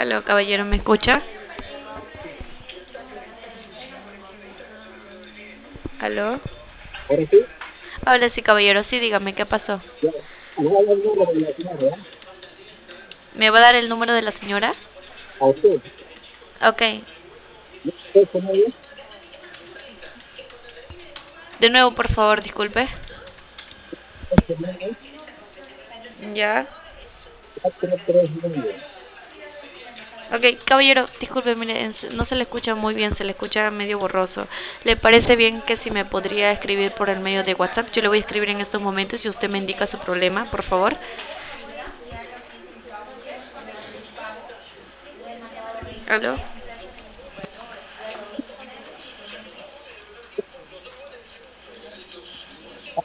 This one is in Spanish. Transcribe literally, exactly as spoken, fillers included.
Aló, caballero, ¿me escucha? Aló. Ahora sí, Hola, sí, caballero, sí, dígame, ¿qué pasó? ya. Me va a dar el número de la señora, ¿ya? ¿Me va a dar el número de la señora? A usted. Ok. ¿Usted con ella? De nuevo, por favor, disculpe. ocho nueve Ya. cuatro tres nueve. Ok, caballero, disculpe, mire, en se- no se le escucha muy bien, se le escucha medio borroso. ¿Le parece bien que si me podría escribir por el medio de WhatsApp? Yo le voy a escribir en estos momentos y usted me indica su problema, por favor. ¿Aló?